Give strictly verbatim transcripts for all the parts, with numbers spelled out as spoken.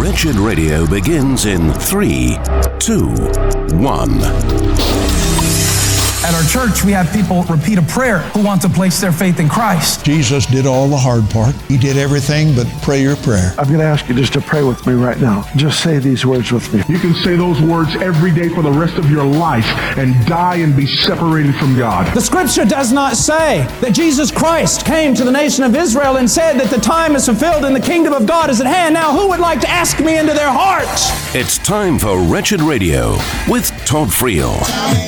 Wretched Radio begins in three, two, one. At our church, we have people repeat a prayer who want to place their faith in Christ. Jesus did all the hard part. He did everything but pray your prayer. I'm going to ask you just to pray with me right now. Just say these words with me. You can say those words every day for the rest of your life and die and be separated from God. The scripture does not say that Jesus Christ came to the nation of Israel and said that the time is fulfilled and the kingdom of God is at hand. Now, who would like to ask me into their heart? It's time for Wretched Radio with Todd Friel.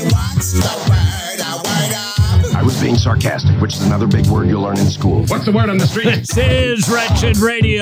I was being sarcastic, which is another big word you'll learn in school. What's the word on the street? This is Wretched Radio.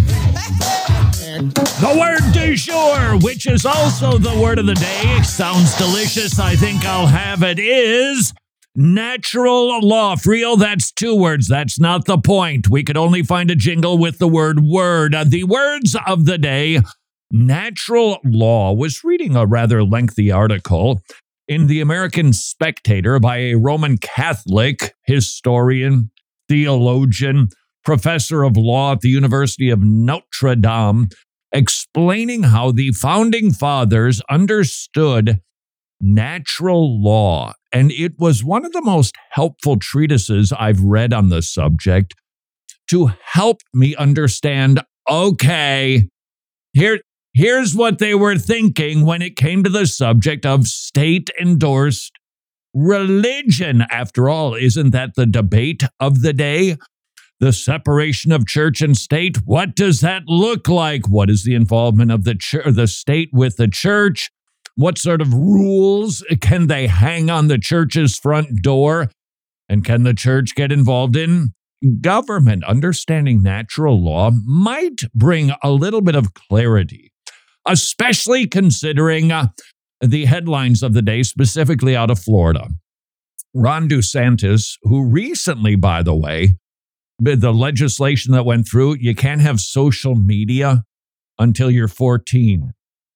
The word du jour, which is also the word of the day, sounds delicious. I think I'll have it, is natural law. Friel, that's two words. That's not the point. We could only find a jingle with the word word. Uh, the words of the day, natural law. Was reading a rather lengthy article in the American Spectator by a Roman Catholic historian, theologian, professor of law at the University of Notre Dame, explaining how the founding fathers understood natural law. And it was one of the most helpful treatises I've read on the subject to help me understand, okay, here, here's what they were thinking when it came to the subject of state-endorsed religion. After all, isn't that the debate of the day? The separation of church and state. What does that look like? What is the involvement of the ch- the state with the church? What sort of rules can they hang on the church's front door? And can the church get involved in government? Understanding natural law might bring a little bit of clarity, especially considering uh, the headlines of the day, specifically out of Florida. Ron DeSantis, who recently, by the way, the legislation that went through, you can't have social media until you're fourteen.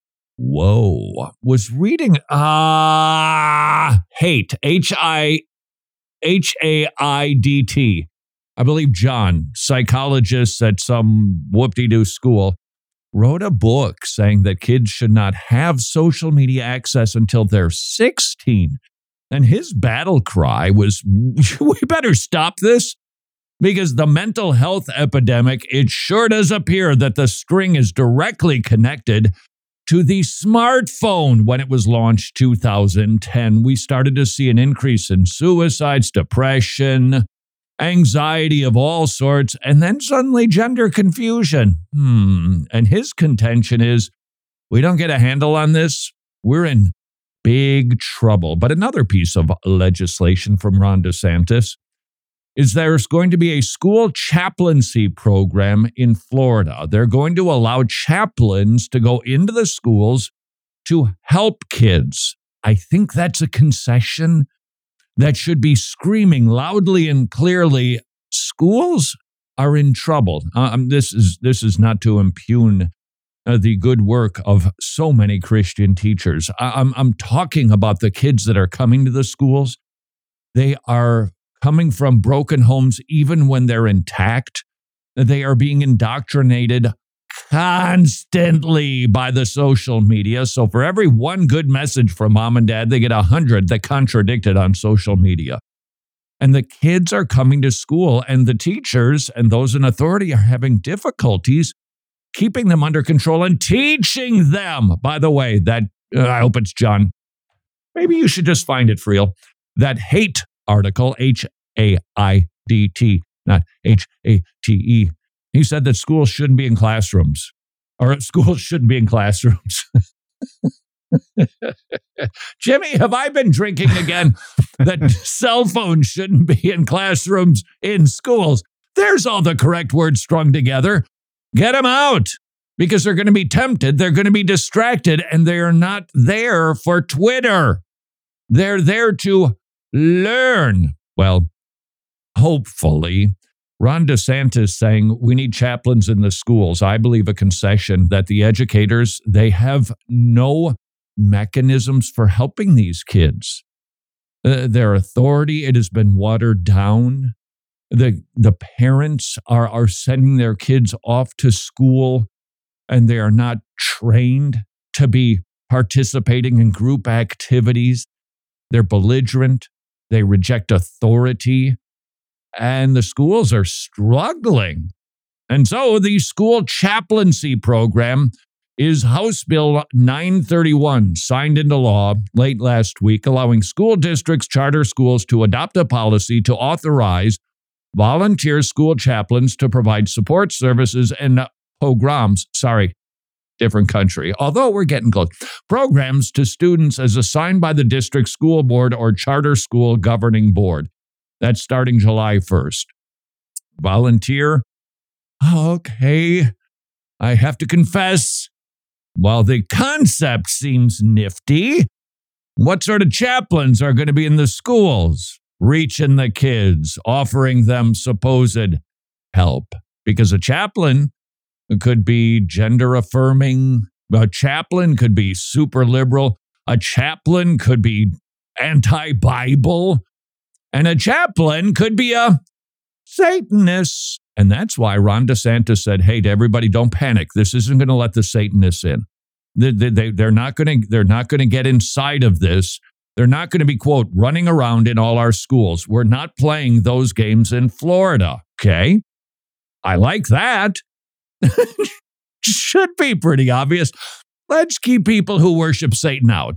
Whoa. Was reading, ah, uh, hate, H I, H A I D T. I believe John, psychologist at some whoop-de-doo school, wrote a book saying that kids should not have social media access until they're sixteen. And his battle cry was, we better stop this, because the mental health epidemic, it sure does appear that the string is directly connected to the smartphone. When it was launched two thousand ten, we started to see an increase in suicides, depression, anxiety of all sorts, and then suddenly gender confusion. Hmm. And his contention is, we don't get a handle on this, we're in big trouble. But another piece of legislation from Ron DeSantis is there's going to be a school chaplaincy program in Florida. They're going to allow chaplains to go into the schools to help kids. I think that's a concession that should be screaming loudly and clearly, schools are in trouble. Um, this is this is not to impugn uh, the good work of so many Christian teachers. I, I'm, I'm talking about the kids that are coming to the schools. They are coming from broken homes even when they're intact. They are being indoctrinated constantly by the social media. So for every one good message from mom and dad, they get a hundred that contradict it on social media. And the kids are coming to school, and the teachers and those in authority are having difficulties keeping them under control and teaching them. By the way, that uh, I hope it's John. Maybe you should just find it, Friel. That hate article, H A I D T, not H A T E. He said that schools shouldn't be in classrooms, or schools shouldn't be in classrooms. Jimmy, have I been drinking again? That cell phones shouldn't be in classrooms in schools. There's all the correct words strung together. Get them out, because they're going to be tempted. They're going to be distracted, and they're not there for Twitter. They're there to learn. Well, hopefully, Ron DeSantis saying we need chaplains in the schools. I believe a concession that the educators, they have no mechanisms for helping these kids. Uh, their authority, it has been watered down. The the parents are, are sending their kids off to school and they are not trained to be participating in group activities. They're belligerent. They reject authority. And the schools are struggling. And so the school chaplaincy program is House Bill nine thirty-one, signed into law late last week, allowing school districts, charter schools to adopt a policy to authorize volunteer school chaplains to provide support services and programs, sorry, different country, although we're getting close, programs to students as assigned by the district school board or charter school governing board. That's starting July first. Volunteer? Okay, I have to confess, while the concept seems nifty, what sort of chaplains are going to be in the schools, reaching the kids, offering them supposed help? Because a chaplain could be gender affirming, a chaplain could be super liberal, a chaplain could be anti-Bible, and a chaplain could be a Satanist. And that's why Ron DeSantis said, hey, to everybody, don't panic. This isn't going to let the Satanists in. They, they, they're not going to they're not going to get inside of this. They're not going to be, quote, running around in all our schools. We're not playing those games in Florida. Okay? I like that. Should be pretty obvious. Let's keep people who worship Satan out.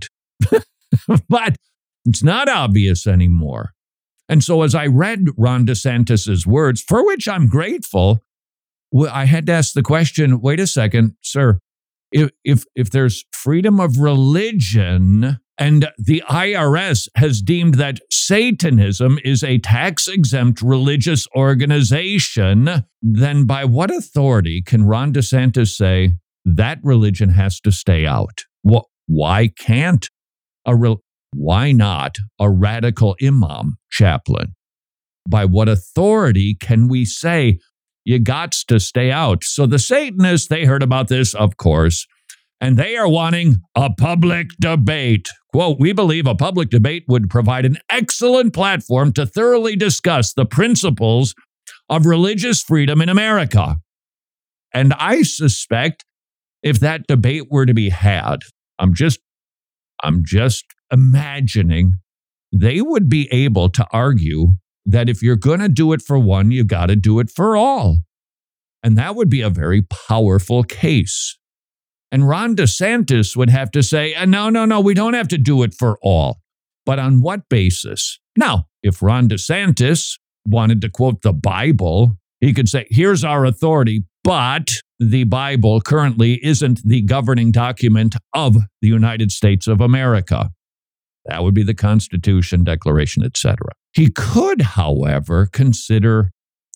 But it's not obvious anymore. And so as I read Ron DeSantis' words, for which I'm grateful, I had to ask the question, wait a second, sir, if if, if there's freedom of religion and the I R S has deemed that Satanism is a tax-exempt religious organization, then by what authority can Ron DeSantis say that religion has to stay out? Well, why can't a real Why not a radical imam chaplain? By what authority can we say you gots to stay out? So the Satanists, they heard about this, of course, and they are wanting a public debate. Quote, we believe a public debate would provide an excellent platform to thoroughly discuss the principles of religious freedom in America. And I suspect if that debate were to be had, I'm just, I'm just imagining they would be able to argue that if you're going to do it for one, you got to do it for all. And that would be a very powerful case. And Ron DeSantis would have to say, no, no, no, we don't have to do it for all. But on what basis? Now, if Ron DeSantis wanted to quote the Bible, he could say, here's our authority, but the Bible currently isn't the governing document of the United States of America. That would be the Constitution, Declaration, et cetera. He could, however, consider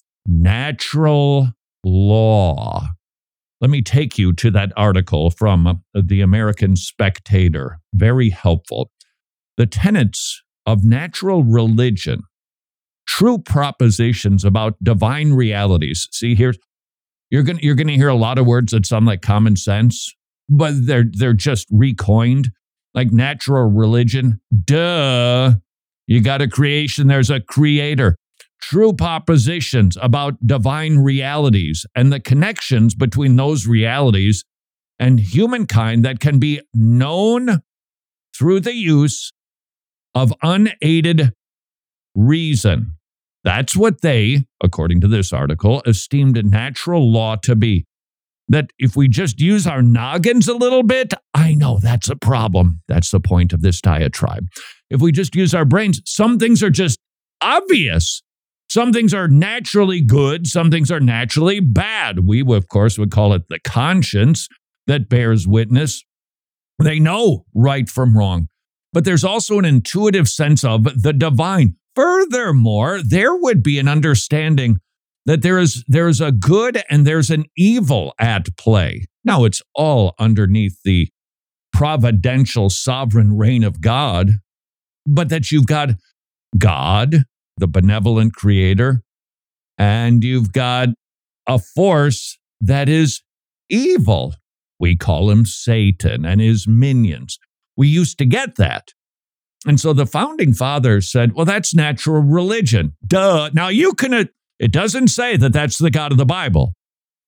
natural law. Let me take you to that article from the American Spectator. Very helpful. The tenets of natural religion, true propositions about divine realities. See, here, you're going you're going to hear a lot of words that sound like common sense, but they're they're just recoined. Like natural religion, duh. You got a creation, there's a creator. True propositions about divine realities and the connections between those realities and humankind that can be known through the use of unaided reason. That's what they, according to this article, esteemed natural law to be. That if we just use our noggins a little bit, I know that's a problem. That's the point of this diatribe. If we just use our brains, some things are just obvious. Some things are naturally good. Some things are naturally bad. We, of course, would call it the conscience that bears witness. They know right from wrong. But there's also an intuitive sense of the divine. Furthermore, there would be an understanding that there is there is a good and there's an evil at play. Now, it's all underneath the providential sovereign reign of God, but that you've got God, the benevolent creator, and you've got a force that is evil. We call him Satan and his minions. We used to get that. And so the founding fathers said, well, that's natural religion. Duh. Now, you can... It doesn't say that that's the God of the Bible.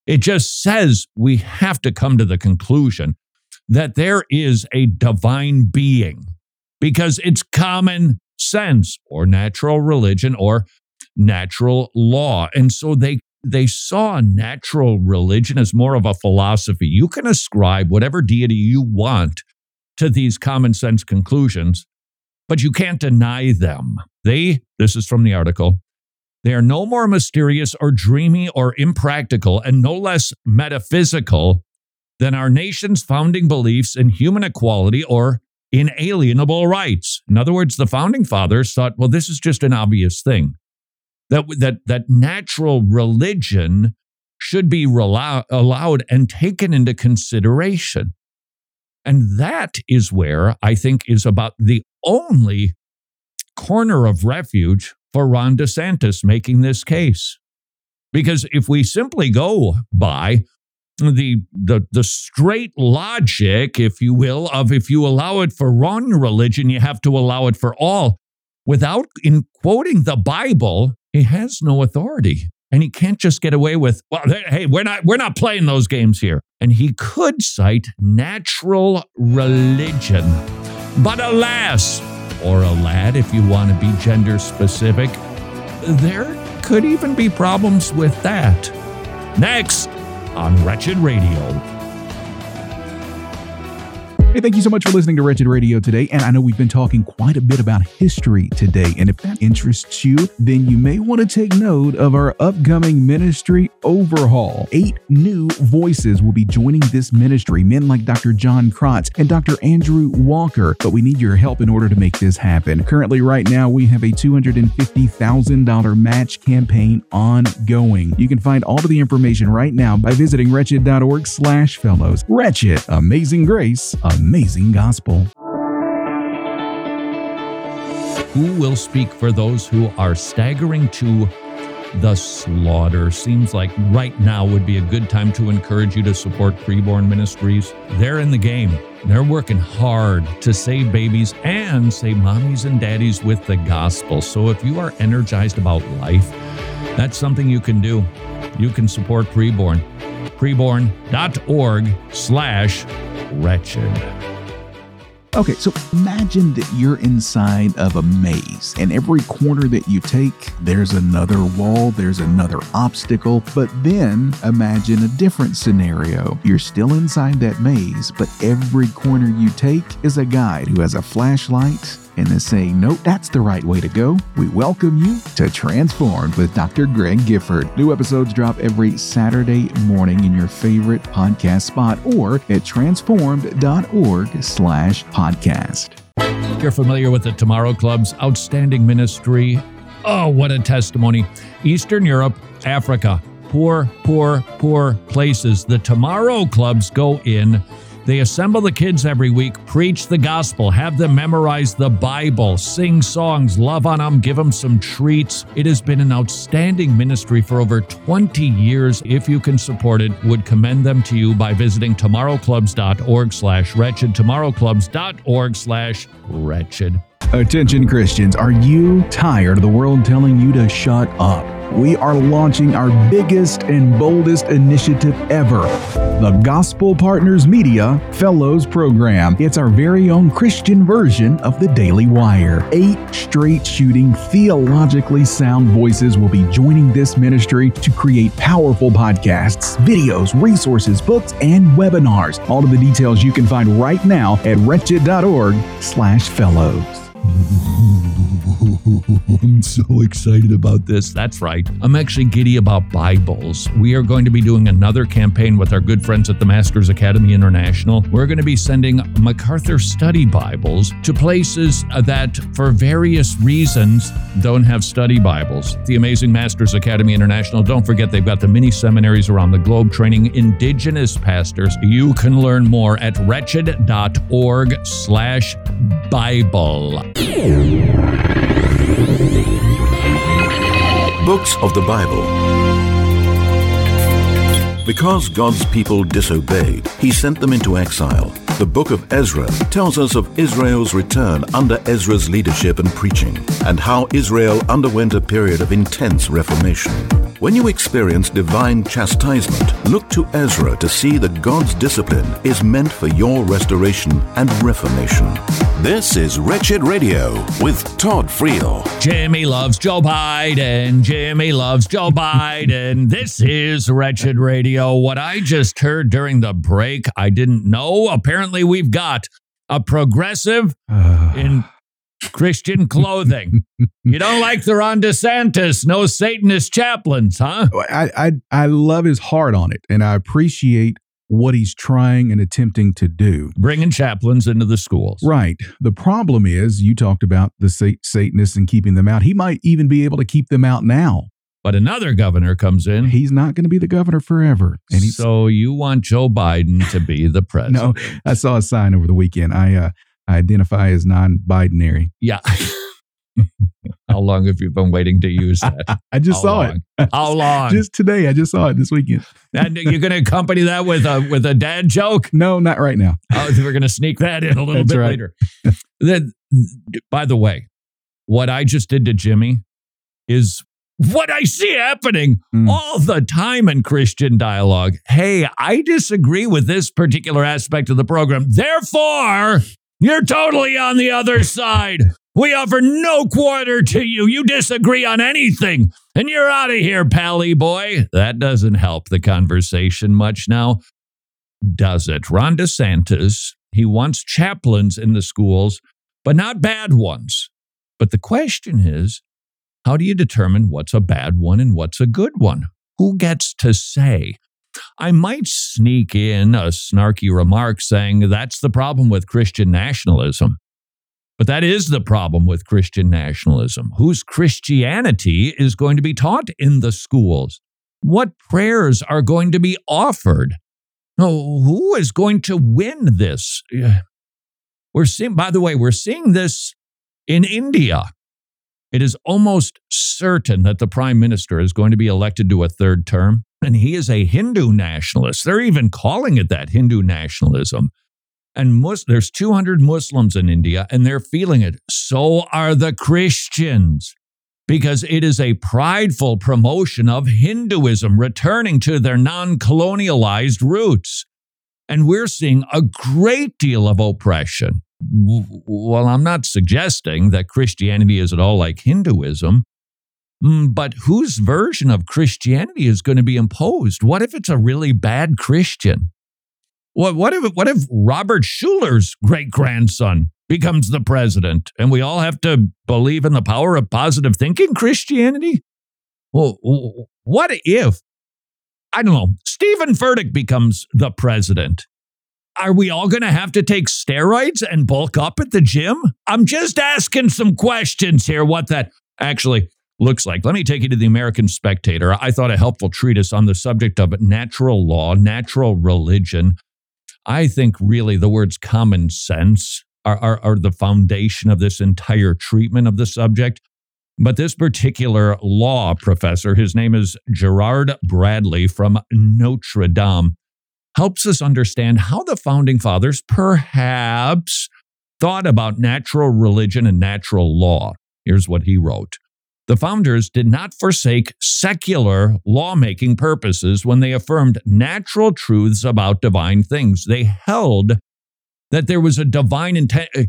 It just says we have to come to the conclusion that there is a divine being, because it's common sense or natural religion or natural law. And so they they saw natural religion as more of a philosophy. You can ascribe whatever deity you want to these common sense conclusions, but you can't deny them. They, this is from the article, they are no more mysterious or dreamy or impractical and no less metaphysical than our nation's founding beliefs in human equality or inalienable rights. In other words, the founding fathers thought, well, this is just an obvious thing, that, that, that natural religion should be rela- allowed and taken into consideration. And that is where I think is about the only corner of refuge for Ron DeSantis making this case. Because if we simply go by the, the, the straight logic, if you will, of if you allow it for one religion, you have to allow it for all, without in quoting the Bible, he has no authority. And he can't just get away with, well, hey, we're not we're not playing those games here. And he could cite natural religion. But alas, or a lad, if you want to be gender specific, there could even be problems with that. Next on Wretched Radio. Hey, thank you so much for listening to Wretched Radio today. And I know we've been talking quite a bit about history today. And if that interests you, then you may want to take note of our upcoming ministry overhaul. Eight new voices will be joining this ministry, men like Doctor John Krotz and Doctor Andrew Walker. But we need your help in order to make this happen. Currently, right now, we have a two hundred fifty thousand dollars match campaign ongoing. You can find all of the information right now by visiting wretched.org slash fellows. Wretched, amazing grace, amazing gospel. Who will speak for those who are staggering to the slaughter? Seems like right now would be a good time to encourage you to support Preborn Ministries. They're in the game. They're working hard to save babies and save mommies and daddies with the gospel. So if you are energized about life, that's something you can do. You can support Preborn. Preborn.org slash wretched. Okay, so imagine that you're inside of a maze, and every corner that you take, there's another wall, there's another obstacle. But then imagine a different scenario. You're still inside that maze, but every corner you take is a guide who has a flashlight and is saying, nope, that's the right way to go. We welcome you to Transformed with Doctor Greg Gifford. New episodes drop every Saturday morning in your favorite podcast spot or at transformed.org slash podcast. You're familiar with the Tomorrow Club's outstanding ministry. Oh, what a testimony. Eastern Europe, Africa, poor, poor, poor places. The Tomorrow Clubs go in. They assemble the kids every week, preach the gospel, have them memorize the Bible, sing songs, love on them, give them some treats. It has been an outstanding ministry for over twenty years. If you can support it, would commend them to you by visiting tomorrowclubs.org slash wretched, tomorrowclubs.org slash wretched. Attention Christians, are you tired of the world telling you to shut up? We are launching our biggest and boldest initiative ever, the Gospel Partners Media Fellows Program. It's our very own Christian version of the Daily Wire. Eight straight-shooting, theologically sound voices will be joining this ministry to create powerful podcasts, videos, resources, books, and webinars. All of the details you can find right now at wretched.org slash fellows. I'm so excited about this. That's right. I'm actually giddy about Bibles. We are going to be doing another campaign with our good friends at the Masters Academy International. We're going to be sending MacArthur Study Bibles to places that, for various reasons, don't have study Bibles. The amazing Masters Academy International, don't forget they've got the mini seminaries around the globe training indigenous pastors. You can learn more at wretched.org slash Bible. Books of the Bible. Because God's people disobeyed, he sent them into exile. The book of Ezra tells us of Israel's return under Ezra's leadership and preaching, and how Israel underwent a period of intense reformation. When you experience divine chastisement, look to Ezra to see that God's discipline is meant for your restoration and reformation. This is Wretched Radio with Todd Friel. Jimmy loves Joe Biden. Jimmy loves Joe Biden. This is Wretched Radio. What I just heard during the break, I didn't know. Apparently, we've got a progressive in Christian clothing. You don't like the Ron DeSantis, no Satanist chaplains, huh? I, I I love his heart on it, and I appreciate what he's trying and attempting to do. Bringing chaplains into the schools. Right. The problem is, you talked about the Satanists and keeping them out. He might even be able to keep them out now. But another governor comes in. He's not going to be the governor forever. And he's, so you want Joe Biden to be the president? No, I saw a sign over the weekend. I uh, I identify as non-binary. Yeah. How long have you been waiting to use that? I just How saw long? it. How long? Just today. I just saw it this weekend. And you're going to accompany that with a with a dad joke? No, not right now. Oh, we're going to sneak that in a little That's bit right. later. the, by the way, what I just did to Jimmy is what I see happening mm. all the time in Christian dialogue. Hey, I disagree with this particular aspect of the program. Therefore, you're totally on the other side. We offer no quarter to you. You disagree on anything, and you're out of here, pally boy. That doesn't help the conversation much now, does it? Ron DeSantis, he wants chaplains in the schools, but not bad ones. But the question is, how do you determine what's a bad one and what's a good one? Who gets to say? I might sneak in a snarky remark saying that's the problem with Christian nationalism. But that is the problem with Christian nationalism. Whose Christianity is going to be taught in the schools? What prayers are going to be offered? No, who is going to win this? We're seeing, by the way, we're seeing this in India. It is almost certain that the prime minister is going to be elected to a third term, and he is a Hindu nationalist. They're even calling it that, Hindu nationalism. And Mus- there's two hundred Muslims in India, and they're feeling it. So are the Christians, because it is a prideful promotion of Hinduism returning to their non-colonialized roots. And we're seeing a great deal of oppression. Well, I'm not suggesting that Christianity is at all like Hinduism, but whose version of Christianity is going to be imposed? What if it's a really bad Christian? What, what if what if Robert Schuler's great-grandson becomes the president and we all have to believe in the power of positive thinking Christianity? Well, what if, I don't know, Stephen Furtick becomes the president? Are we all going to have to take steroids and bulk up at the gym? I'm just asking some questions here, what that actually looks like. Let me take you to the American Spectator. I thought a helpful treatise on the subject of natural law, natural religion. I think really the words common sense are, are, are the foundation of this entire treatment of the subject. But this particular law professor, his name is Gerard Bradley from Notre Dame, helps us understand how the founding fathers perhaps thought about natural religion and natural law. Here's what he wrote. The founders did not forsake secular lawmaking purposes when they affirmed natural truths about divine things. They held that there was a divine inten-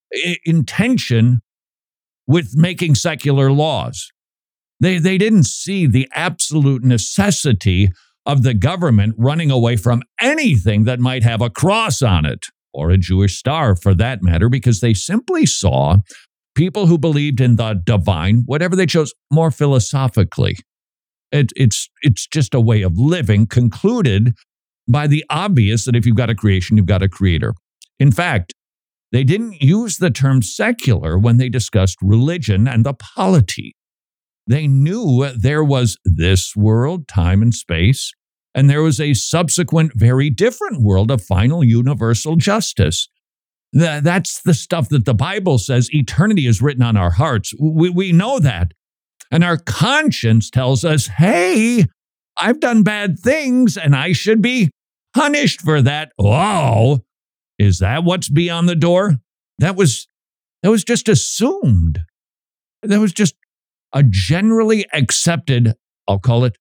intention with making secular laws. They, they didn't see the absolute necessity of the government running away from anything that might have a cross on it, or a Jewish star for that matter, because they simply saw people who believed in the divine, whatever they chose, more philosophically. It, it's, it's just a way of living concluded by the obvious that if you've got a creation, you've got a creator. In fact, they didn't use the term secular when they discussed religion and the polity. They knew there was this world, time and space, and there was a subsequent, very different world of final universal justice. That's the stuff that the Bible says eternity is written on our hearts. We, we know that. And our conscience tells us, hey, I've done bad things and I should be punished for that. Oh, is that what's beyond the door? That was, that was just assumed. That was just a generally accepted, I'll call it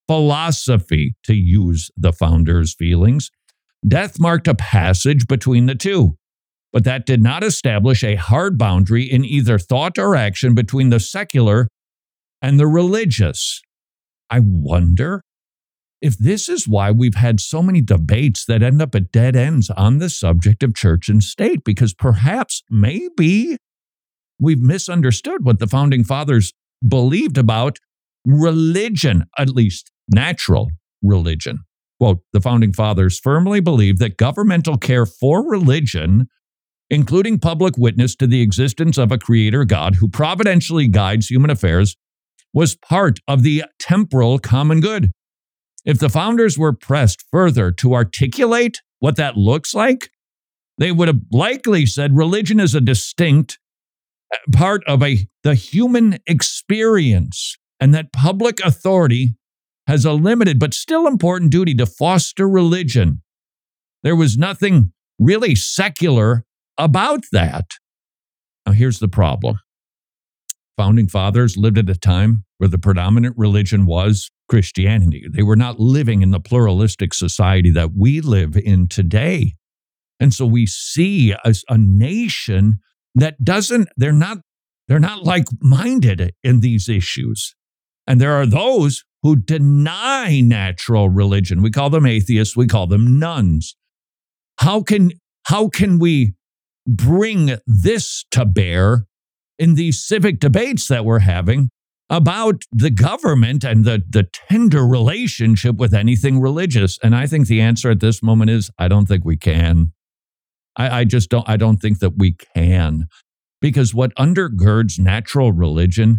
philosophy, to use the founders' feelings. Death marked a passage between the two, but that did not establish a hard boundary in either thought or action between the secular and the religious. I wonder if this is why we've had so many debates that end up at dead ends on the subject of church and state, because perhaps, maybe, we've misunderstood what the Founding Fathers believed about religion, at least natural religion. Quote, the Founding Fathers firmly believed that governmental care for religion, including public witness to the existence of a creator God who providentially guides human affairs, was part of the temporal common good. If the founders were pressed further to articulate what that looks like, they would have likely said religion is a distinct part of a the human experience, and that public authority has a limited but still important duty to foster religion. There was nothing really secular about that. Now, here's the problem. Founding Fathers lived at a time where the predominant religion was Christianity. They were not living in the pluralistic society that we live in today. And so we see as a nation that doesn't, they're not, they're not like-minded in these issues. And there are those who deny natural religion. We call them atheists. We call them nuns. How can, how can we bring this to bear in these civic debates that we're having about the government and the, the tender relationship with anything religious? And I think the answer at this moment is, I don't think we can. I, I just don't, I don't think that we can. Because what undergirds natural religion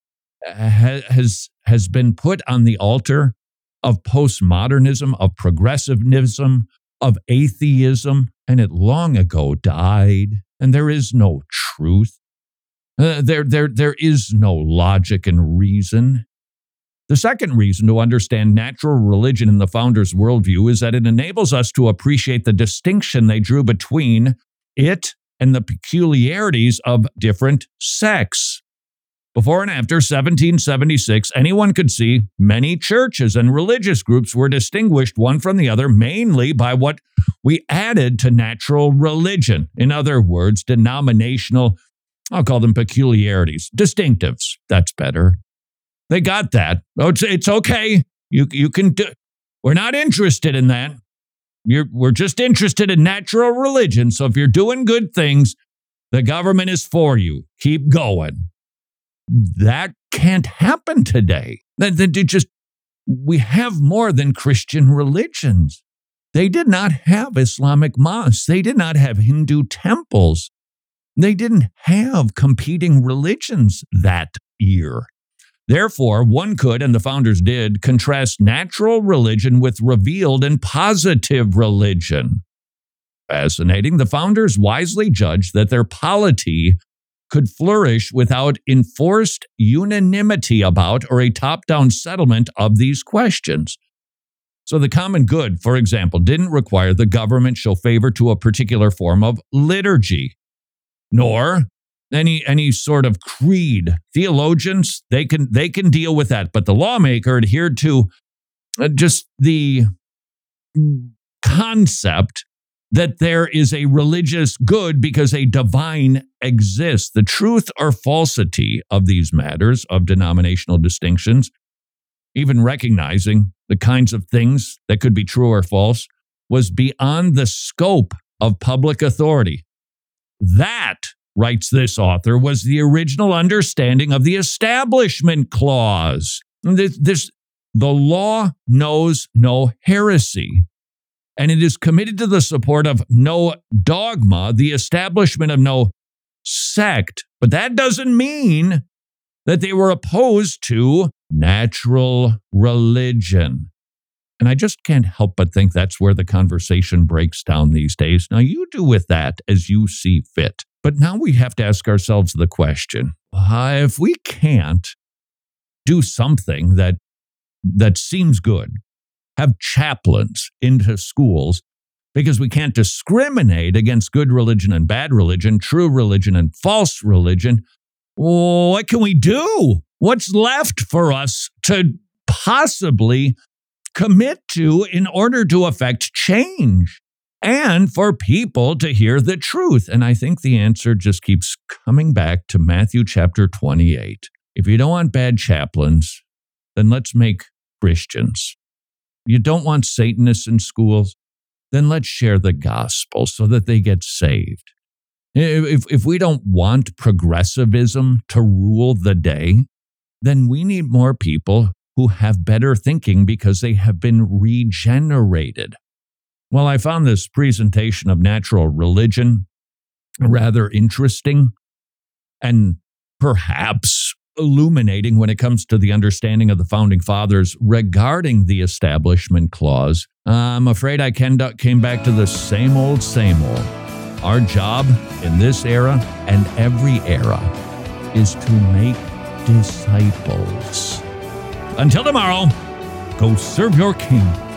ha, has, has been put on the altar of postmodernism, of progressivism, of atheism, and it long ago died. And there is no truth. Uh, there, there, there is no logic and reason. The second reason to understand natural religion in the founders' worldview is that it enables us to appreciate the distinction they drew between it and the peculiarities of different sects. Before and after seventeen seventy-six, anyone could see many churches and religious groups were distinguished one from the other mainly by what we added to natural religion. In other words, denominational, I'll call them peculiarities, distinctives. That's better. They got that. Oh, it's, it's okay. You, you can do. We're not interested in that. You're, we're just interested in natural religion. So if you're doing good things, the government is for you. Keep going. That can't happen today. That, that just, we have more than Christian religions. They did not have Islamic mosques. They did not have Hindu temples. They didn't have competing religions that year. Therefore, one could, and the founders did, contrast natural religion with revealed and positive religion. Fascinating. The founders wisely judged that their polity could flourish without enforced unanimity about or a top-down settlement of these questions. So the common good, for example, didn't require the government show favor to a particular form of liturgy, nor any any sort of creed. Theologians, they can they can deal with that, but the lawmaker adhered to just the concept that there is a religious good because a divine exists. The truth or falsity of these matters of denominational distinctions, even recognizing the kinds of things that could be true or false, was beyond the scope of public authority. That, writes this author, was the original understanding of the Establishment Clause. This, this, the law knows no heresy, and it is committed to the support of no dogma, the establishment of no sect. But that doesn't mean that they were opposed to natural religion. And I just can't help but think that's where the conversation breaks down these days. Now, you do with that as you see fit. But now we have to ask ourselves the question, uh, if we can't do something that that seems good, have chaplains into schools because we can't discriminate against good religion and bad religion, true religion and false religion, what can we do? What's left for us to possibly commit to in order to affect change and for people to hear the truth? And I think the answer just keeps coming back to Matthew chapter twenty-eight. If you don't want bad chaplains, then let's make Christians. You don't want Satanists in schools, then let's share the gospel so that they get saved. If, if we don't want progressivism to rule the day, then we need more people who have better thinking because they have been regenerated. Well, I found this presentation of natural religion rather interesting and perhaps illuminating when it comes to the understanding of the Founding Fathers regarding the Establishment Clause. I'm afraid I came back to the same old, same old. Our job in this era and every era is to make disciples. Until tomorrow, go serve your King.